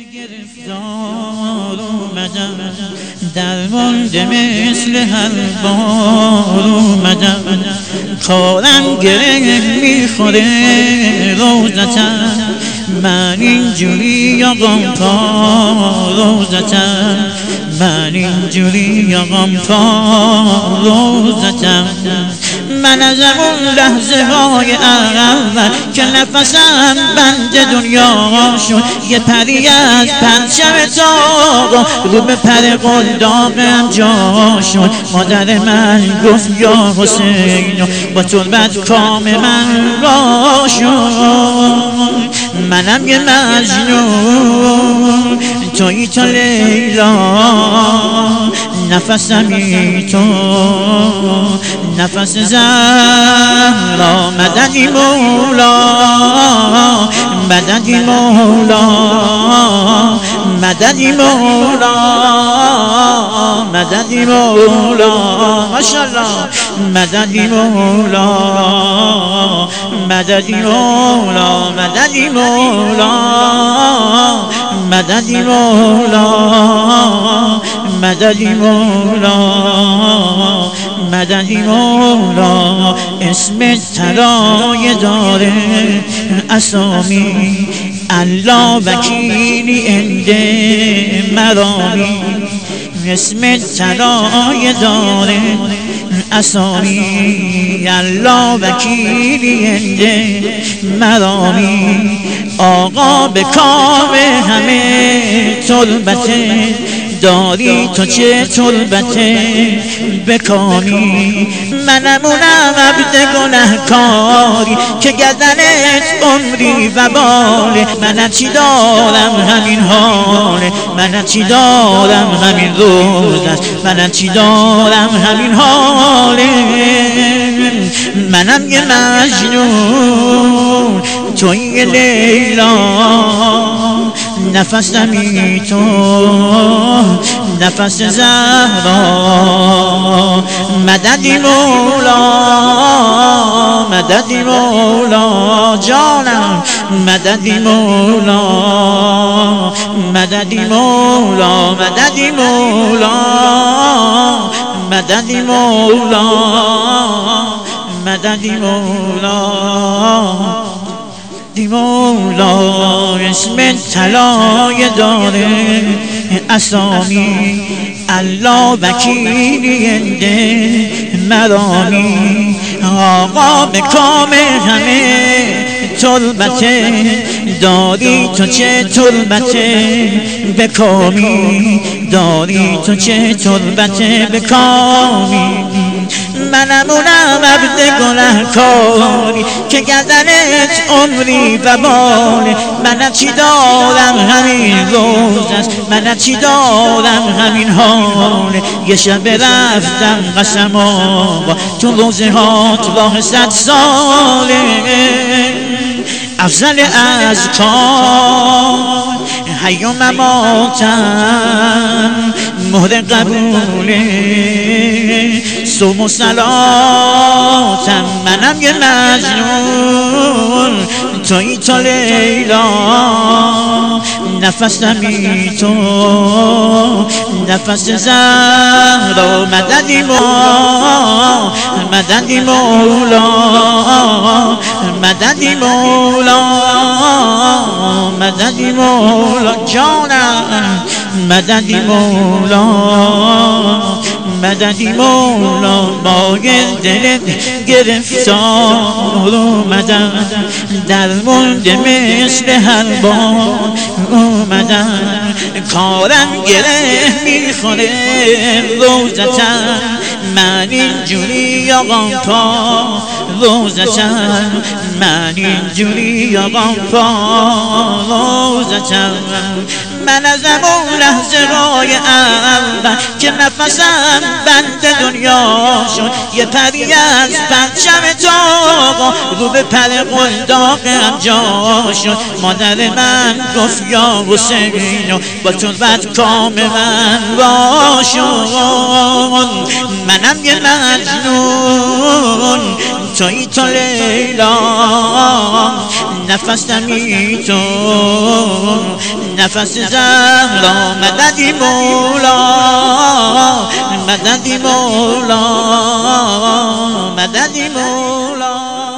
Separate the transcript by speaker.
Speaker 1: گرفتار اومدم درمانده مثل هر بار اومدم کارم گره میخوره روزتم من اینجوری آقام تا روزتم من اینجوری آقام تا روزتم من از اون لحظه های اول که نفسم بند دنیا شد یه پری از پرچم تاقا رو به پر قلداقم جا شد مادر من گفت یا حسین با تربت کام من را شد منم یه مجنون تویی تا لیلا نفسمی تو نفس زهرا مددی مولا مددی مولا مددی مولا مددی مولا ماشاءالله مددی مولا مددی مولا مددی مولا مددی مولا مددی مولا مددی مولا اسم طلایه داره اسامی الله وکیلی انده مرامی اسم طلایه داره اسامی الله وکیلی انده مرامی آقا به کام همه تربته داری تو چه تربته بکامی منم اونم عبد گنهکاری که گردنت عمری و باله منم چی دارم همین حاله منم چی دارم همین روز است منم چی دارم همین حاله منم یه مجنون توی لیلا نفسمی تو نفس زهرا مددی مولا مددی مولا جانم مددی مولا مددی مولا مددی مولا مددی مولا مددی مولا مولا اسم طلایه داره اسامی الله وکیلی انده مرامی آقا به کام همه تربته داری تو چه تربته بکامی داری تو چه تربته بکامی منم اونم عبد گنهکاری که گردنت عمری و باله منم چی دارم همین روز است منم چی دارم همین حاله یه شب رفتم قسم آقا تو روزه هات راه 100 ساله افضل از کار حی و مماتم مهر قبوله صوم و صلاتم منم یه مجنون تویی تا لیلا نفسمی تو نفس زهرا مددی مولا مددی مولا مددی مولا مددی مولا جانم مددی مولا مددی مولا با دل گرفتار اومدم درمانده مثل هر بار اومدم کارم گره میخوره روزتم من اینجوری آقام پا روزتم من اینجوری آقام پا روزتم من از اون لحظه های اول که نفسم بند دنیا شد یه پری از پرچم تاقا رو به پر قلداقم جا شد مادر من گفت یا حسین با تربت کام من را شد منم یه مجنون تویی تو لیلا، نفس نمی تو نفس زهرا، مددی مولا مددی مولا مددی مولا.